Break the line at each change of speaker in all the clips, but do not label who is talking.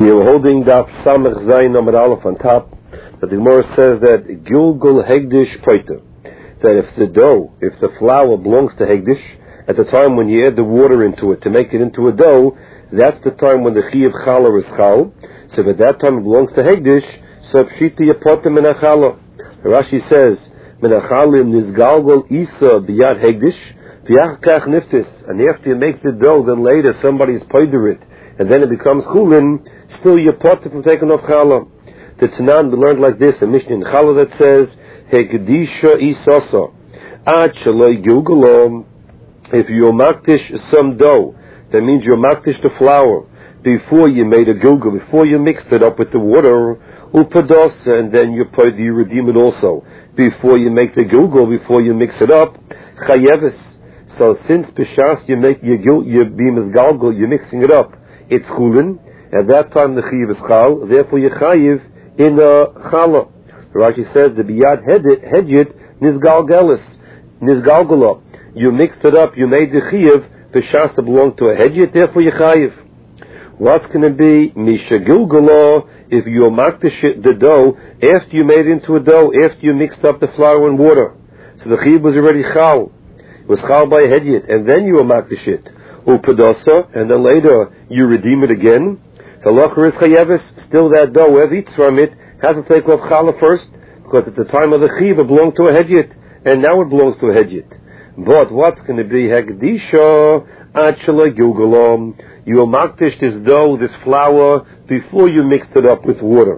We are holding Daf Samech Zayin Amud Aleph on top. But the Gemara says that Gilgul Hegdish Poiter, that if the flour belongs to Hegdish, at the time when you add the water into it to make it into a dough, that's the time when the Chi of Chala is Chal. So if at that time it belongs to Hegdish, so Pshita Yapotem Menachala. Rashi says, Menachalim Nizgalgol Isa Biyad Hegdish, V'yachkach Niftis. And after you make the dough, then later somebody's poider it, and then it becomes Chulin, still you're potter from taking off Chala. The Tanan we learned like this, a Mishnah in Chala that says, Hegdisha Isasa, Ad Shaloi Gilgalom. If you maktish some dough, that means you maktish the flour before you made a gilgal, before you mixed it up with the water, upados, and then you redeem it also before you make the gilgal, before you mix it up, chayevis. So since b'shas you make your bemis galgal, you're mixing it up, it's chulin. At that time the chayiv is chal, therefore you chayiv in a chala. Rashi says the biyad hedjit nizgalgala. You mixed it up, you made the chayiv, b'shas belonged to a hedjit, therefore you chayiv. What's going to be misha gilgala if you maktish the dough after you made it into a dough, after you mixed up the flour and water? So the chayiv was already chal. It was chal by a hedjit, and then you maktish it. Upadasa, and then later you redeem it again. So locher is chayevis, still that dough, whoever eats from it, has to take off chala first, because at the time of the chayiv it belonged to a hedjit, and now it belongs to a hedjit. But what's going to be hegdisha achala gilgalom? You will maktish this dough, this flour, before you mixed it up with water.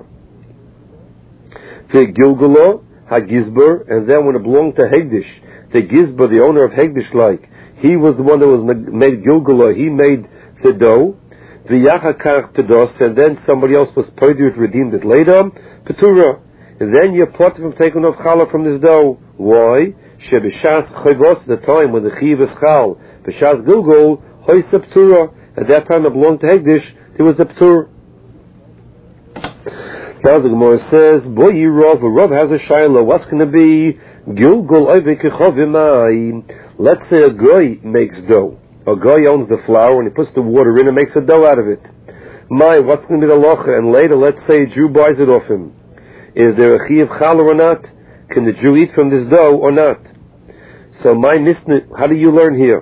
The gilgalo hagizber, and then when it belonged to hegdish, the gizber, the owner of hegdish, like he was the one that was made gilgalo, he made the dough. The yachakach pedos, and then somebody else was poidered, redeemed it later. Petura, and then you're part from taking off challah from this dough. Why? Shebishas chayvos, the time when the chiv is chal, b'shas gilgul hoysa petura. At that time it belonged to hegdish. There was a petur. Now the Gemara says, boy, Rav has a shayla. What's going to be gilgul oivekechovimai? Let's say a guy makes dough. A guy owns the flour and he puts the water in and makes a dough out of it. What's going to be the locha? And later, let's say a Jew buys it off him. Is there a chi of challah or not? Can the Jew eat from this dough or not? So how do you learn here?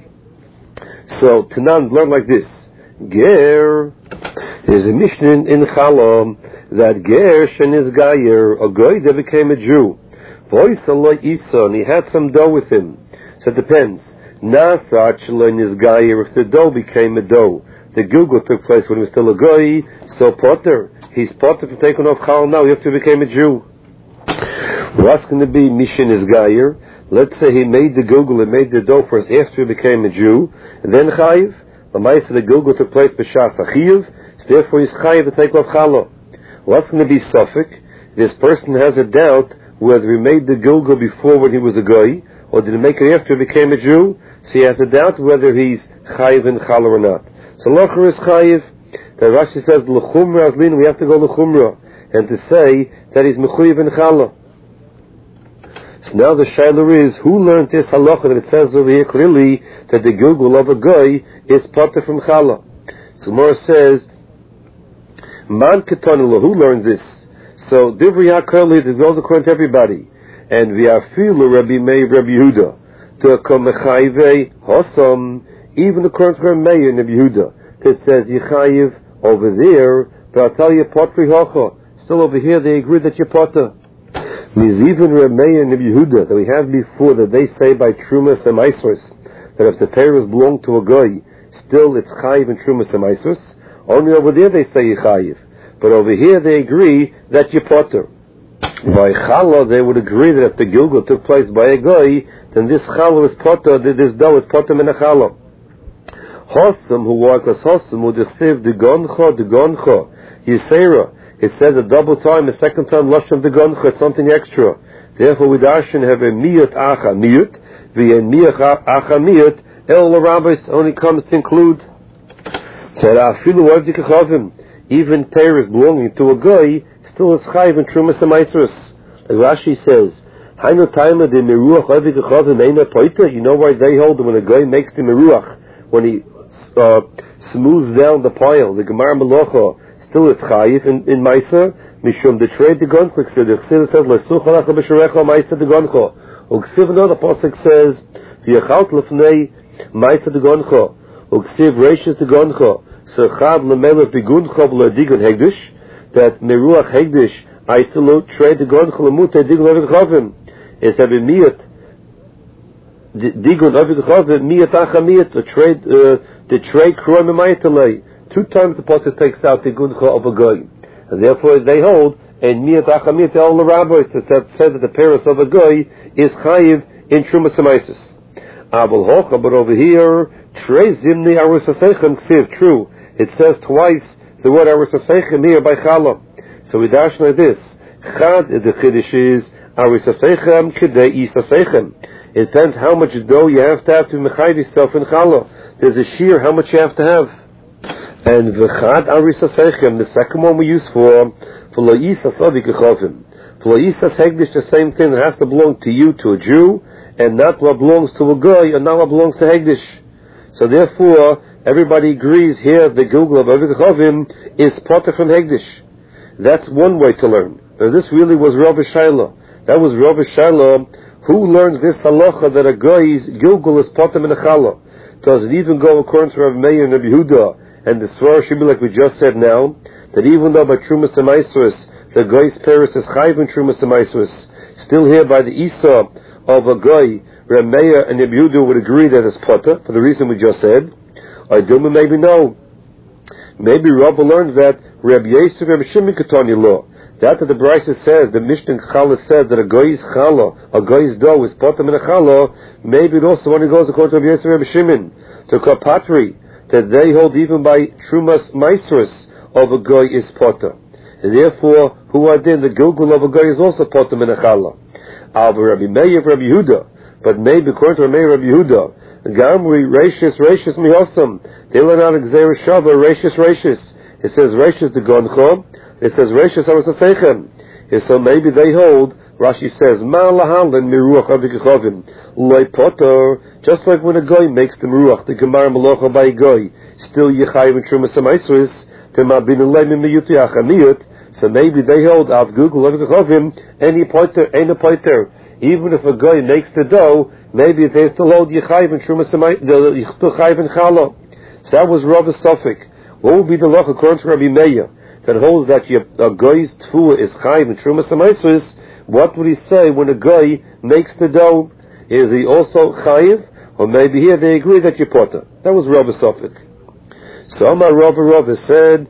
So Tanan learn like this. Ger, there's a Mishnah in Challah that Ger shenis gayer, a guy that became a Jew. Voisallah Isa, and he had some dough with him. So it depends. Nasa is gayer, if the dough became a dough. The gilgul took place when he was still a guy, so potter. He's potter for taking off chal now, after he became a Jew. What's going to be Mishin is gayer? Let's say he made the gilgul and made the dough first after he became a Jew, and then chayiv. The ma'aseh the gilgul took place b'shas achiv, therefore he's chayiv to take off challah. What's going to be suffik? This person has a doubt whether he made the gilgul before when he was a guy, or did he make it after he became a Jew? So he has a doubt whether he's chayiv in challah or not. So locher is chayiv. The Rashi says l'chumra azlin, we have to go l'chumra, and to say that he's mechuyev in challah. So now the shayla is, who learned this halacha that it says over here clearly that the gilgul of a guy is potter from challah? So Gemara says, man ketanula, who learned this? So divrei hakarli, this is also according to everybody. And we are filu Rabbi Meir, Rabbi Yehuda, to come mechayve hosam, even according to Rabbi Meir and Rabbi Yehuda, that says yichayiv over there, but I'll tell you potri hocha. Still over here they agree that you're potter. Even Rabbi Meir and Rabbi Yehuda that we have before, that they say by trumas and maisros, that if the peiros belong to a guy, still it's chayiv and trumas and maisros. Only over there they say yichayiv, but over here they agree that you're potter. By challah, they would agree that if the gilgul took place by a guy, then this challah is potter, this dough is potter min a challah. Hossam, who was hossam, would deceive the goncha, yisera. It says a double time, a second time, lashon the goncha, it's something extra. Therefore, we darshan have a miyut acha miyut, v'yen miyut acha miyut, el rabbis only comes to include. Even peiros belonging to a guy, still is chayiv and trumas and maisros. Like Rashi says, you know why they hold that when a guy makes the meruach, when he smooths down the pile, the Gemara Melocha still it's chayiv in Maisa, Mishum the trade the gonchlik, so the Chsiv says, Lesuch halacha b'sharecha Maisa the goncho. Uksiv another pasuk says, V'yachalt lefnei Maisa the goncho. Uksiv reishis the goncho. So chad lemelech biguncho v'ladigun hegdish, that meruach hegdish, Aiselu trade the goncho lemute digun avik it's having miyat, digun avik chavim, miyat achamiyat, the trade kroim mayatelei. 2 times the pasuk takes out the guncha of a goy, and therefore they hold and miyat achamiyat. All the rabbis said that the paris of a goy is chayiv in trumas semaisis. Abel hocha, but over here trei zimni arusasechem ksiv. True, it says twice the word arusasechem here by chala. So we dash like this: chad the chiddush is arusasechem kedei isasechem. It depends how much dough you have to mechayiv yourself in chala. There's a shear how much you have to have. And v'chad arisasechem, the second one we use for lo'isas avikechovim. For lo'isas hegdish, the same thing that has to belong to you, to a Jew, and not what belongs to a goy, and not what belongs to hegdish. So therefore, everybody agrees here the gilgul of avikechovim is potter from hegdish. That's one way to learn. But this really was Rav Shaila. That was Rav Shaila who learns this halacha that a goy's gilgul is potter min chala. Does it even go according to Rav Meir and Rabbi Yehuda? And the svara should be like we just said now, that even though by Trumas Semaisrus, the goy's paris is chayiv in Trumas Semaisrus, still here by the Isa of a goy, Rav Meir and Rabbi Yehuda would agree that it's potter, for the reason we just said. I do maybe no. Maybe Rabbi learns that Rabbi Yosef Rabbi Shimon Ketani law. That the Brisa says, the Mishnah Chala says that a goy's chala, a goy's dough is potter in a chala, maybe it also only goes according to Rabbi Yosef Rabbi Shimon, to Kapatri, that they hold even by Trumas Maisrus of a goy is potter. And therefore, who are then the gilgul of a goy is also potter in a chala. Alva Rabbi Meir Rabbi Yehuda, but maybe according to Rabbi Meir Rabbi Yehuda, Gamri Reishis Mihosam, they learn out Xer Shava Reishis. It says Reishis the goncho. It says Reishis Arasasechem. So maybe they hold. Rashi says Ma lahalan miruach avikechovim loy potter. Just like when a goy makes the miruach, the gemar malocha by a goy, still yichayiv in trumas semaisrus to mabin leimim miyuti achamiyut. So maybe they hold av gugul avikechovim any potter, any potter. Even if a goy makes the dough, maybe they still hold yichayiv in trumas semaisrus, still chayiv in chala. So that was Rabbi Sofik. What would be the law according to Rabbi Meir that holds that a goy's tefua is chayiv in trumas semaisrus? What would he say when a guy makes the dough? Is he also chayiv? Or maybe here they agree that you're potter. That was Rabbi Sofik. So Amar Rabbi said,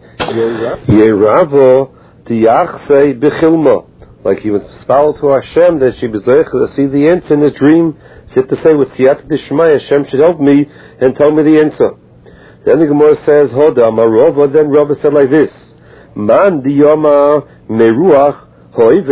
Yeravo tiyachsei b'chilma. Like he was foul to Hashem that she bezoich to see the answer in the dream. She had to say with siyata d'shmai, Hashem should help me and tell me the answer. Then the Gemara says, Hoda Amar Rabbi. Then Rabbi said like this: Man diyama meruach. Whoever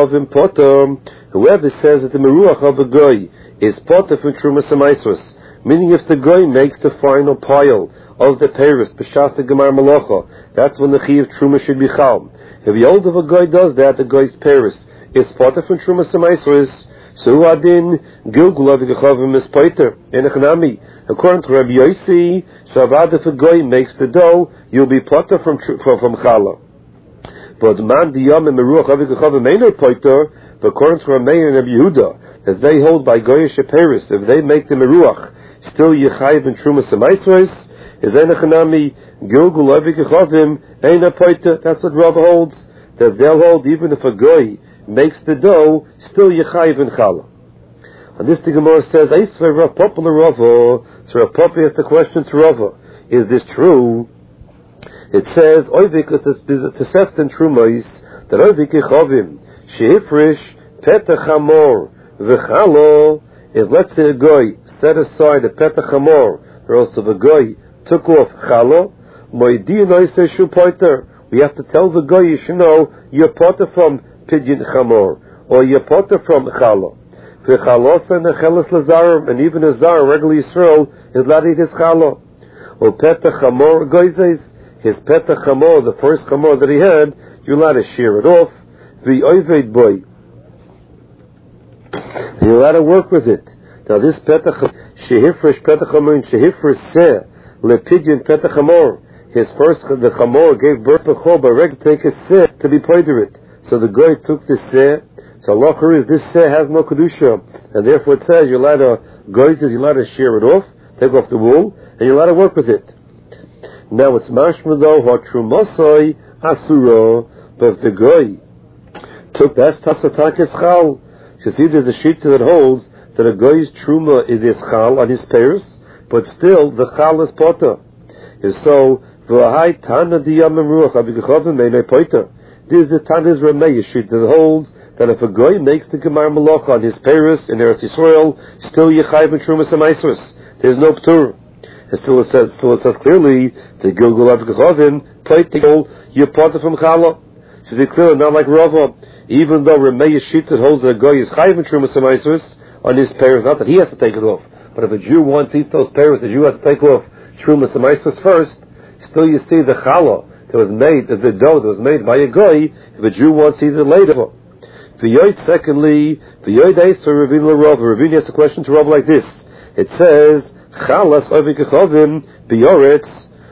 says that the meruach of a goy is potter from trumas semaisrus, meaning if the goy makes the final pile of the paris b'shas the gemar malacha, that's when the chi of truma should be chal. If the old of a goy does that, the goy's paris is potter from trumas semaisrus. So adin gilgul avikechovim is potter in a chanami. According to Rabbi Yossi, so if a goy makes the dough, you'll be potter from chala. But man diyam and meruach avikechovim ain't poiter. But according to Rameir and Rabbi Yehuda, that they hold by goyish paris, if they make the meruach still yichayiv in trumas semaisrus, is ein achanami gilgul avikechovim ain't a poiter. That's what Rabbi holds. That they'll hold even if a goy makes the dough still yichayiv in chala. And this the Gemara says, Eisvei Rav Papa l'Rava. So Rav Papa asked the question to Rava: is this true? It says, Oivik, it's a seft in Trumais, that Oivik Echovim, Shehifrish, Petach Hamor, V'chalo, if let's say a goy set aside a Petach Hamor, or else if a goy took off Chalo, Moidi Noise Shu Poiter, we have to tell the goy, you should know, you're potter from Pidyon Chamor, or you're potter from Chalo. V'chalosa and Necheles Lazarim, and even a Zar, regular Yisrael, is allowed to eat his Chalo. Or Petach Hamor, goy says, his petach chamor, the first chamor that he had, you're allowed to shear it off. The oived boy, you're allowed to work with it. Now this petach shehifresh petach chamor and shehifresh seh lepidyon petach chamor. the Chamor gave birth to Chol, but Reg to take a seh to be poiderit. So the guy took the seh. So Allah is this seh has no kedusha, and therefore it says you're allowed to shear it off, take off the wool, and you're allowed to work with it. Now it's mashma though ha trumasoi asura, but if the guy took that's tasatakis chal. So see, there's a sheet that holds that a guy's truma is chal on his pairs, but still the chal is potter. So v'ahai tana diyam ruach abigachavim meinei poiter. This is the Tana's Rameh sheet that holds that if a guy makes the Gemar Malacha on his Paris in Eretz Yisrael, still Yechayiv and Trumas and Maisros. There's no Ptur. And still it says clearly the Gilgul Avgachavim Poitigol Yepata from Chala. So it's clear, not like Rava. Even though Rameh sheet that holds that a guy is Chayiv and Trumas and Maisros on his Paris, not that he has to take it off, but if a Jew wants to eat those Paris, the Jew has to take off Trumas and Maisros first. Still you see the Chala that was made, the dough that was made by a guy, if a Jew wants to eat it later. Secondly, Ravina has a question to Rav like this. It says, Chalas ovikachovim biyoretz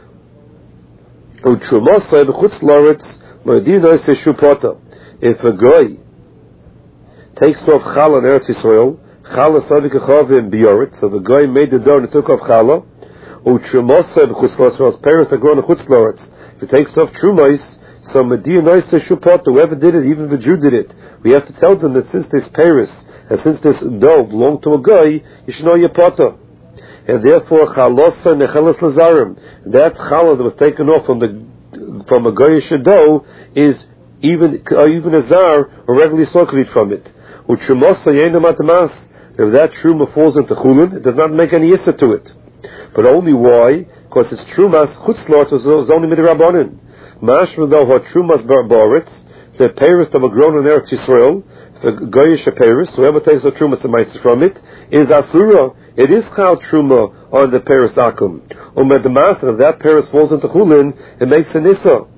utrumosai b'chutz loretz moedino seshupota. If a guy takes off chala in Eretz Yisrael, Chalas ovikachovim biyoretz, so the guy made the dough and took off chala, utrumosai b'chutz loretz, so his parents are growing in chutz loretz. If it takes off trumos, so Medina Shupot, whoever did it, even the Jew did it, we have to tell them that since this Paris and since this dough belonged to a guy, you should know your potter. And therefore, Chalosa Nechelas Lazarim, that challah that was taken off from a Goyish dough is even a zar or regularly so could eat from it. Utrimosa Yena Matamas, if that truma falls into chulin, it does not make any issa to it. But only why? Because it's trumas chutzlort was only midrabanan. Mashma though ha trumas baritz, the paris that were grown in Eretz Yisrael, the goyish paris, whoever takes the trumas and from it, is asura. It is chal truma on the paris akum. Umed the master of that paris falls into chulin, it makes an issa.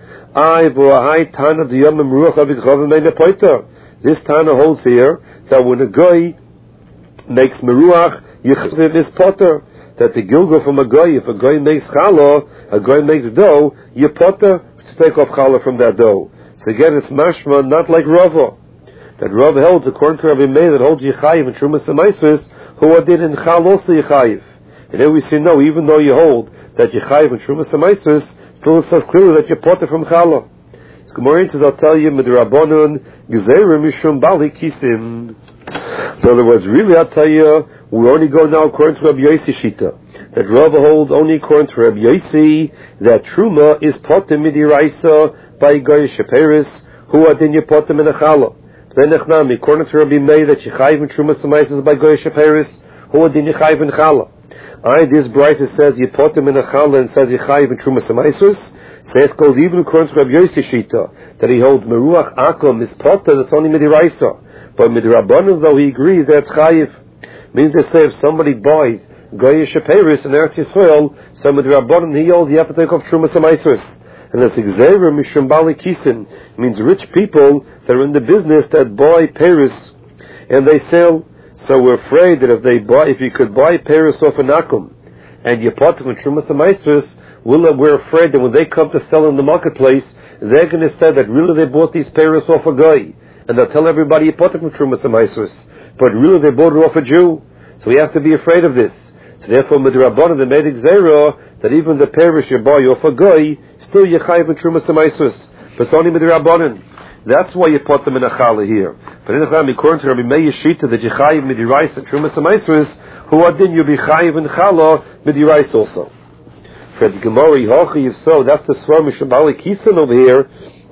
Tana diyamim ruach avigchavim meina poiter. This Tana holds here that when a guy makes meruach, yichvim is potter. That the gilgo from a guy, if a guy makes challah, a guy makes dough, you potter to take off challah from that dough. So again, it's mashma, not like Rava. That Rava holds, according to Rabbi Meir, that holds Yechayiv and Trumas and Maisros, who did in Chal also Yechayiv. And here we see, no, even though you hold that Yechayiv and Trumas and Maisros, still it says clearly that you potter from challah. It's Gemara says, I'll tell you, Midrabanon, Gezerim Mishum Bali Kisim. In other words, really, I'll tell you, we only go now according to Rabbi Yossi Shita. That Rava holds only according to Rabbi Yossi that Truma is potem midiraisa by Goyish Paris, who adin you potem in a challah. Then according to Rabbi Meir that Yechayiv and Truma Samaisis by Goyish Paris, who adin Yechayiv and challah. This Bryce says you potem in a challah and says Yechayiv and Truma Samaisis. Says goes even according to Rabbi Yossi Shita that he holds Meruach Akom is potem that's only midiraisa. But midrabanan though he agrees that it's chayiv. Means they say if somebody buys Goyish Paris in Eretz Yisrael, so midrabanan he holds you have to take off Trumas and Maisros. And that's Xavier Mishum Bali Kisin, means rich people that are in the business that buy Paris and they sell. So we're afraid that if you could buy Paris off an Akum and you pot them in Trumas and Maisros, we're afraid that when they come to sell in the marketplace, they're going to say that really they bought these Paris off a guy. And they'll tell everybody you put it from Trumas and Maisros. But really they bought it off a Jew. So we have to be afraid of this. So therefore, Midrabanan, they made Xera, that even the parish you buy off a guy, still you chayiv in Trumas and Maisros. But it's only Midrabanan. That's why you put them in a challah here. But in the Cham, according to Rabbi Meir Shita, that you chayiv midirais and Trumas and Maisros, who are then you be chayiv in challah midirais also. For the Gemara, Hochi, if so, that's the Svar Mishabali Kisan over here.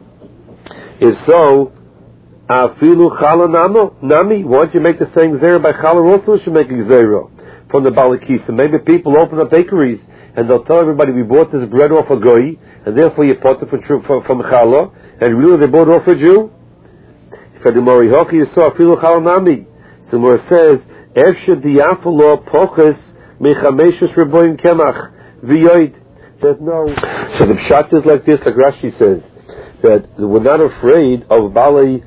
If so, Afilu chala nami. Why don't you make the saying zera by chala also? You should make a zera from the balikisa. Maybe people open up bakeries and they'll tell everybody we bought this bread off a goy, and therefore you bought it from chala, and really they bought it off a Jew. For the Morihoki, you saw afilu chala nami. So where it says efshe diafalo poches mechameshus reboim kemach v'yoid. That no. So the pshat is like this, like Rashi says, that we're not afraid of Bali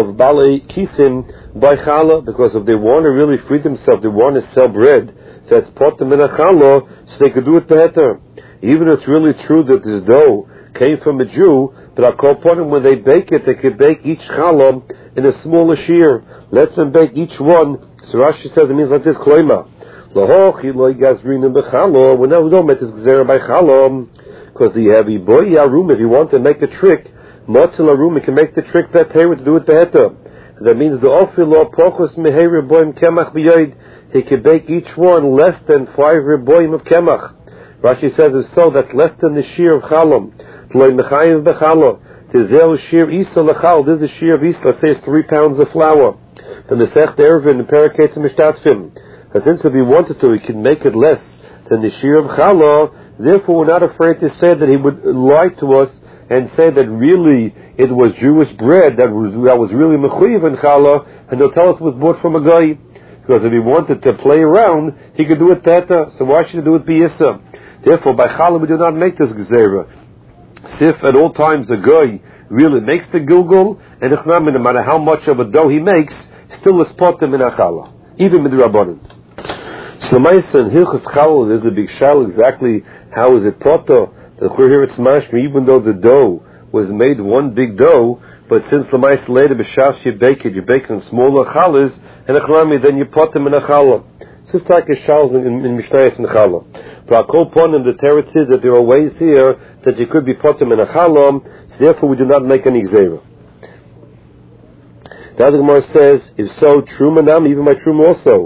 Kisim by challah, because if they want to really free themselves, they want to sell bread that's pot them in a challah, so they could do it better. Even if it's really true that this dough came from a Jew, but I'll call upon them when they bake it, they could bake each challah in a smaller shear. Let them bake each one. So Rashi says it means like this, Kloima. Lahochi lo yigazrinu b'challah. We don't make this gzera by challah. Because the heavy boy arum, if you want to make a trick, motzil arum, you can make the trick better to do it beheta. That means the ofilo pokos mehei riboim kemach b'yoid. He can bake each one less than 5 riboim of kemach. Rashi says it's so, that's less than the shear of chalam. Tloi mechayiv b'challah. Tizel shear isa l'chal. This is the shear of isa. Says 3 pounds of flour. And the Sech Eruvin and Paraketz and Mishtatzfim. And since if he wanted to, he can make it less than the shear of challah. Therefore, we're not afraid to say that he would lie to us and say that really it was Jewish bread that was really mechuyev in challah, and they'll tell us it was bought from a guy. Because if he wanted to play around, he could do it better. So why should he do it b'yissa? Therefore, by challah we do not make this gezerah. If at all times a guy really makes the gilgul, and no matter how much of a dough he makes, still is potem in a challah, even with the rabbanon. So Lamaisa and Hilchos Challah, there's a big shal exactly how is it potter. The Chur here it's mashma, even though the dough was made one big dough, but since Lamaisa later b'shas you bake it in smaller challahs, and a chalami, then you potem in a challah. It's just like a shal in Mishnayos and challah. But I'll call upon him, the teretz is that there are ways here that you could be potem in a challah, so therefore we do not make any gzera. The other Gemara says, if so, truma nam, even my truma also.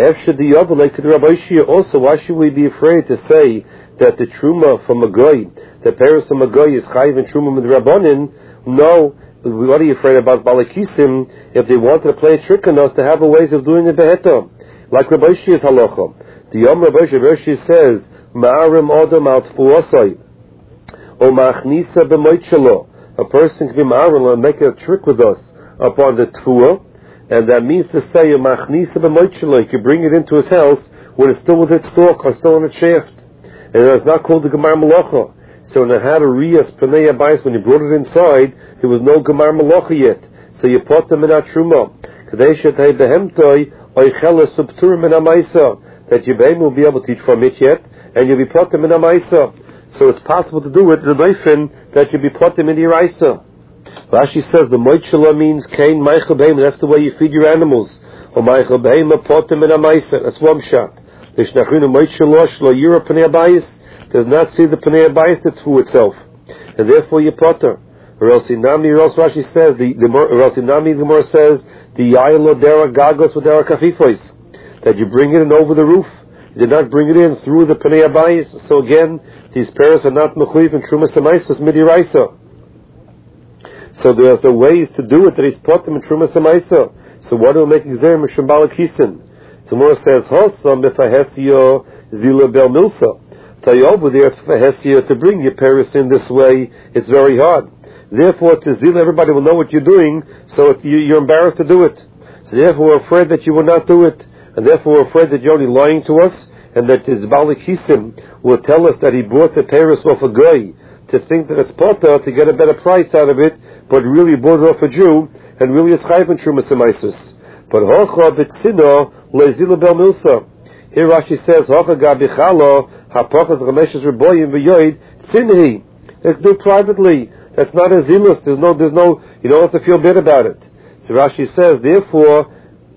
Also, why should we be afraid to say that the truma from a goy, the parents from a goy is chayiv and truma with rabbanin? No, what are you afraid about balakisim? If they wanted to play a trick on us, to have a ways of doing it beheta, like Rabbi Shi's halacha. The Yom Rabbi Shi says, ma'arim odom al tfuosai, o machnisa b'moitshelo. A person can be ma'arim and make a trick with us upon the tfuah, and that means to say a machnisa b'moitshelo, you can bring it into his house when it's still with its stalk or still on its shaft, and it's not called the gemar malacha. So when it had a riyas pnei abayis, when you brought it inside, there was no gemar malacha yet. So you put them in a truma. Kadei shetei behemtoi oichela subturim in a maisa, that your baby will be able to eat from it yet, and you'll be put them in a maisa. So it's possible to do it the leifin that you'll be put them in your isa. Rashi says the moitshela means kain meichel behem. That's the way you feed your animals. Or meichel behem put them in a maisa. That's one shot. Lishnachinu moitshela shlo yira pnei abayis, does not see the pnei abayis, the tfu itself, and therefore you potter. Or else Rashi says the Gemara says the yaylo dera gagos with dera kafifos, that you bring it in over the roof. You did not bring it in through the pnei abayis. So again, these parents are not mechuyev and trumas amaisas midiraisa. So there's the ways to do it that he's taught them in trumas amaisa. So what do we make exam mishum balakisin? So Mora says hosam b'fahesio zila bel milsa. Tell you over there to bring your parents in this way, it's very hard. Therefore, to zila, everybody will know what you're doing, so you're embarrassed to do it. So therefore, we're afraid that you will not do it, and therefore we're afraid that you're only lying to us, and that his balakisim will tell us that he bought the parents off a guy to think that it's potter to get a better price out of it, but really bought it off a Jew, and really it's chayv and trumas amaisus. But hocha b'tzino le'zila bel milsa. Here Rashi says hocha gabichala hapochas chameshes reboyim v'yoid tzimhi. Let's do it privately. That's not a zilus. There's no. You don't have to feel bad about it. So Rashi says, therefore,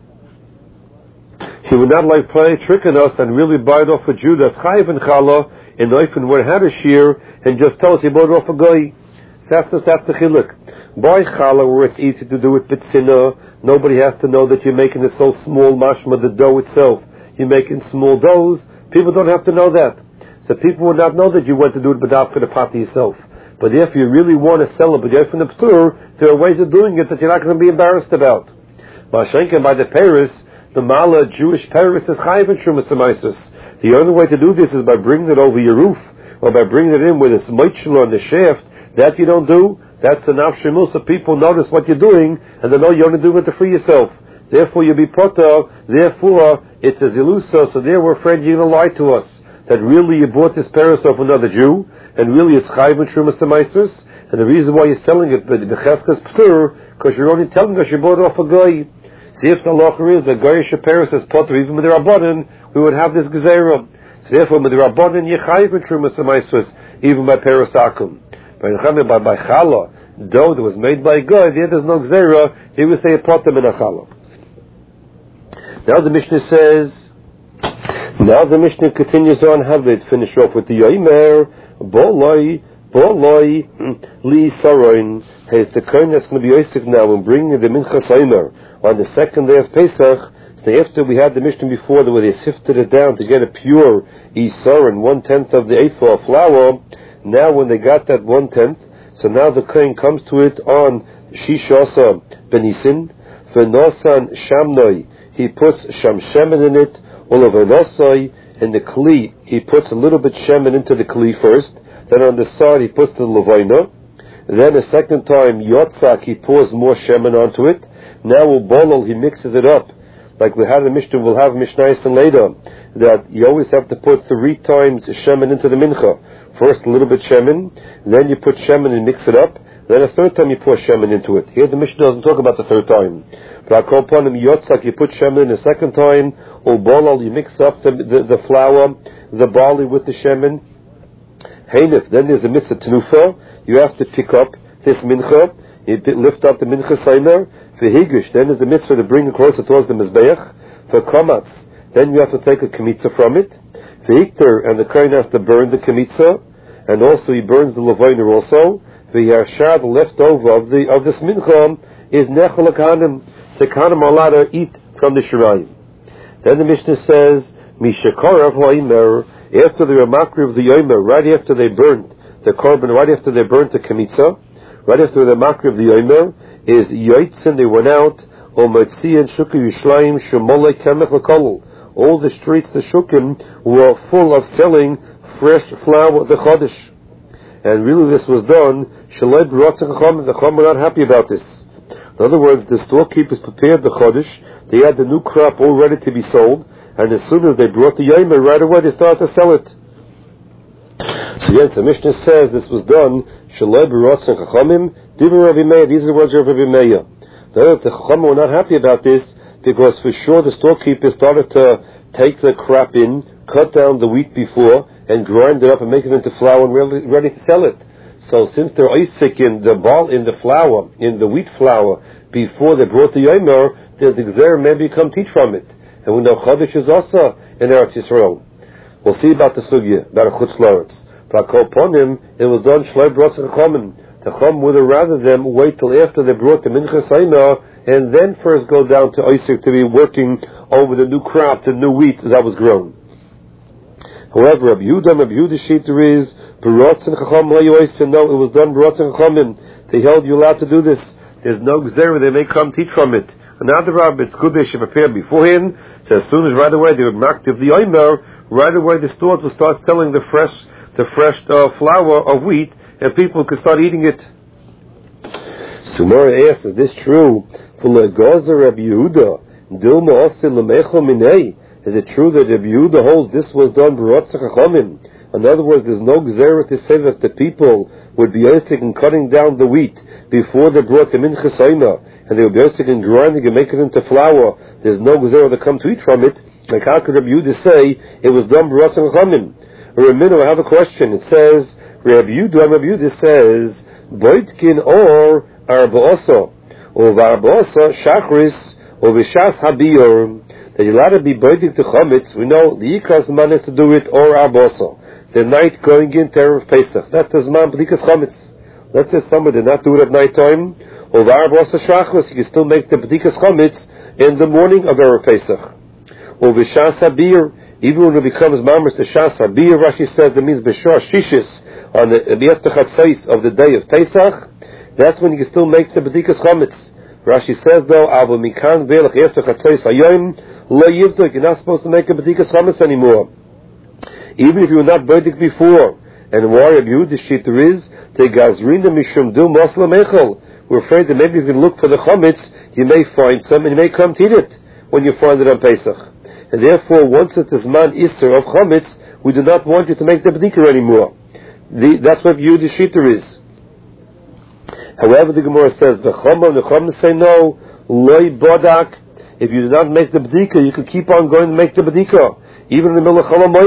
he would not like play a trick on us and really buy it off a Jew that's chayiv and challah in oifen where had a shear and just tell us he bought it off a guy. That's the chiluk. By challah, where it's easy to do it b'tzina, nobody has to know that you're making it so small, mashma, the dough itself. You're making small doughs. People don't have to know that. So people will not know that you went to do it b'daf for the pot yourself. But if you really want to sell it b'daf from the p'tur, there are ways of doing it that you're not going to be embarrassed about. Mashenken by the Paris, the Mala Jewish Paris is chayiv and trumas amaisus. The only way to do this is by bringing it over your roof, or by bringing it in with a moitshel on the shaft. That you don't do. That's the nafshimul, so people notice what you're doing, and they know you're only doing it to free yourself. Therefore you'll be potter, therefore it's a zilusa, so there we're afraid you're going to lie to us. That really you bought this Paris off another Jew, and really it's chayiv and trumas amaisus, and the reason why you're selling it b'cheskas p'tur, because you're only telling us you bought it off a guy. See if the law is that Goyish Paris is potter, even with the Rabbanan, we would have this gezerah. So therefore, with the Rabbanan, Yechayiv and Trumas Amaiswas, even by Perusakum. By Chala, dough that was made by God, there's no Gzera, he would say a Potem in a Chala. Now the Mishnah continues on, have it finish off with the Yomer, Boloi, Li Saroin, has the Kohen that's going to be Yosef now and bringing the Minchas Omer on the second day of Pesach. So after we had the Mishnah before, where they sifted it down to get a pure Isaron, 1/10 of the ephah of flour. Now when they got that 1/10, so now the Kohen comes to it on Shishasa Benisin, Venosan Shamnoi, he puts Sham Shemen in it, Olavenosoi, in the Kli, he puts a little bit Shemen into the Kli first, then on the side he puts the Levaina, then a second time Yotzak, he pours more Shemen onto it, now Ubolol, he mixes it up, like we had the Mishnah, we'll have Mishnayos and later, that you always have to put 3 times Shemen into the Mincha. First a little bit Shemen, then you put Shemen and mix it up, then a third time you pour Shemen into it. Here the Mishnah doesn't talk about the third time. But upon him Yotzak, you put Shemen in the second time, or Bolal, you mix up the flour, the barley with the Shemen. Heinif, then there's a mitzvah Tenufa, you have to pick up this Mincha, you lift up the Mincha Seimer, for Higish, then there's a mitzvah to bring it closer towards the Mizbeach, for Kamatz, then you have to take a Kemitza from it, for Hikter, and the Kohen has to burn the Kemitza, and also he burns the Levainer also, the Yashar, the leftover of this Mincha, is Nechol HaKahanim, the Kahanim are allowed to eat from the Shirayim. Then the Mishnah says, Mishakorav Ha'omer, after the Ramakri of the Yomer, right after they burnt the Korban, right after they burnt the Kemitza, right after the Makri of the Yomer, is Yoitzin, they went out, O Motzi and Shukah Yishlayim, Shemolei Kemech L'Kolol. All the streets, the Shukim, were full of selling fresh flour, the Chodesh. And really this was done, Shalei B'Rotzah Chacham, the Chacham were not happy about this. In other words, the storekeepers prepared the Chodesh, they had the new crop all ready to be sold, and as soon as they brought the Yomer, right away they started to sell it. So yes, the Mishnah says this was done, Shalei B'Rotzah Chachamim, Divrei Rabbi Meir, these are the words of Rabbi Meir. The Chacham were not happy about this, because for sure the storekeepers started to take the crop in, cut down the wheat before, and grind it up and make it into flour and ready to sell it. So since they're oisik in the flour, in the wheat flour, before they brought the Yomer, there's the Gzer maybe come teach from it. And we know Chodesh is also in Eretz Yisrael. We'll see about the Sugya, about a Chutz La'aretz. But upon him, it was done Shloi B'Rotzah Chachamim. The Chacham would have rather them wait till after they brought the Minchas Omer, and then first go down to Oisik to be working over the new crop, the new wheat that was grown. However, Rabbi Yehuda Shiter is B'Rotzah Chacham La'yois, and no, it was done B'Rotzah Chachamim. They held you allowed to do this. There's no Gzera, they may come teach from it. Another Rabbi, it's good they should prepare beforehand. So as soon as right away they would mark the Yomer, right away the stores will start selling the fresh flour of wheat, and people could start eating it. Sumara asks, is this true? For Legaza Rabbi Yehuda, Dilma Ostin Lemecho Minei. Is it true that Rabbi Yehuda holds this was done B'Rotzah Chachamim? In other words, there's no Gzera to say that the people would be osik in cutting down the wheat before they brought the Minchas Omer, and they would be osik in grinding and making it into flour. There's no Gzera to come to eat from it. Like how could Rabbi Yehuda say it was done B'Rotzah Chachamim? Remember, I have a question. It says, Rabbi Yehuda says, Boitkin or Arba'osa, or Varba'osa Shachris, or Vishas Habiyur, that you're allowed to be boiting to Chometz. We know the Yikas man is to do it, or Arba'osa. The night going in Erev Pesach. That's the Zman B'dikas Chometz. Let's say somebody did not do it at night time, or Varba'osa Shachris, you can still make the B'dikas Chometz in the morning of Erev Pesach. Or Vishas Habiyur, even when it becomes Mamers to Shas Habiyur, Rashi says that means B'shar Shishis, on the B'yeftachatzais of the day of Pesach, that's when you can still make the B'dikas Chometz. Rashi says though, Abu Mikan Ve'lach Yeftachatzais Hayom, Lo Yivduk, you're not supposed to make a B'dikas Chometz anymore. Even if you were not B'dik before. And why Rabbi Yehuda Shiter is, Te Gazrina Mishum Du Mosla Mechel. We're afraid that maybe if you look for the Chometz, you may find some and you may come to eat it when you find it on Pesach. And therefore, once it is Man Isser of Chometz, we do not want you to make the B'dikah anymore. That's what Yehuda Shiter is. However, the Gemara says, the Chacham say no, Loi Bodak. If you do not make the B'dikah, you can keep on going to make the B'dikah, even in the middle of Chol HaMoed.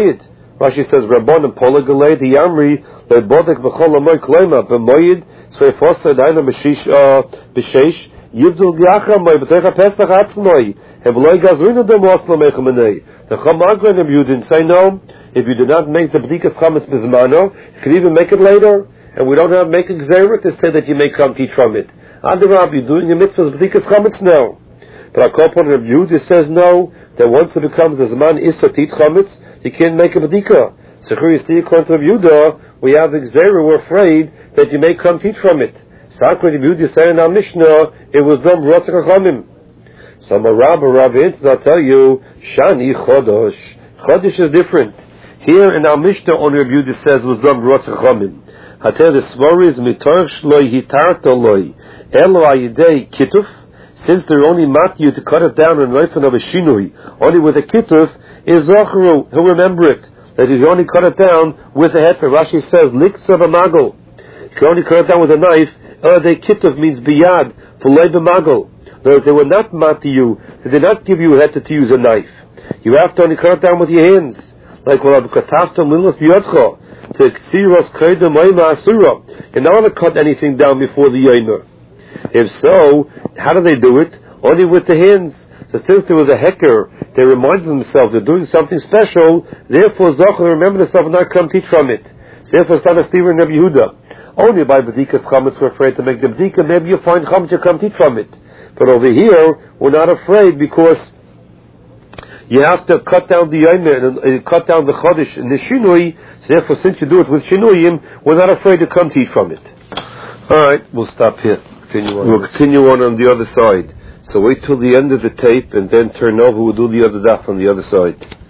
Rashi says, Rabban and Pola Galei, the Yamri, the Bodek Bechol Amoy Klema, B'moyid, Svefosa Daina B'sheish, Yibdul Giachamoy, B'techa Pesach Atzmoy, Hebloy Gazrina Dem Oslo Mechamanei. The Chamagra and you didn't say no. If you did not make the B'dikas Chametz Bizmano, you could even make it later. And we don't have to make a Gzerah to say that you may come teach from it. Adarab, you're doing a mitzvah B'dikas Chametz now. But our couple of Yehuda says no, that once it becomes the Zman Issa Tit Chametz, you can't make a B'dika. So according to Yehuda, we have the Gzerah, we're afraid that you may come teach from it. So according to Yehuda, say in our Mishnah, it was done B'rotzak HaChamim. So Rabbi answers, I'll tell you, Shani Chodosh. Chodosh is different. Here in our Mishnah, only Rabbi Yehuda says it was done B'rotzak HaChamim. Hater the Svar is Mitorch Shloi Hitarto Loi Elo Ayidei Kituf. Since they're only mat you to cut it down in Reifan of a Shinui, only with a Kituf, is Zacharu, he'll remember it. That if you only cut it down with a heter, Rashi says, Liksa B'magol. You can only cut it down with a knife, the Kituf means Biyad, Fulei B'magol. They were not mat to you, they did not give you a heter to use a knife. You have to only cut it down with your hands. Like what Kataftam Lilas Biyotcha. To Ksiros Kedem Oima Asura. You're not going to cut anything down before the Yomer. If so, how do they do it? Only with the hands. So since there was a hecker, they reminded themselves they're doing something special, therefore Zochar remember themselves and not come teach from it. Therefore it's not a Steven Rabbi Yehuda. Only by B'dikas Chametz we're afraid to make the B'dika, maybe you'll find Chametz to come teach from it. But over here, we're not afraid because you have to cut down the Yomer and cut down the Chodesh and the Shinui, so therefore since you do it with Shinuyim, we're not afraid to come teach from it. Alright, we'll stop here. We'll continue on the other side. So wait till the end of the tape and then turn over. We'll do the other daf on the other side.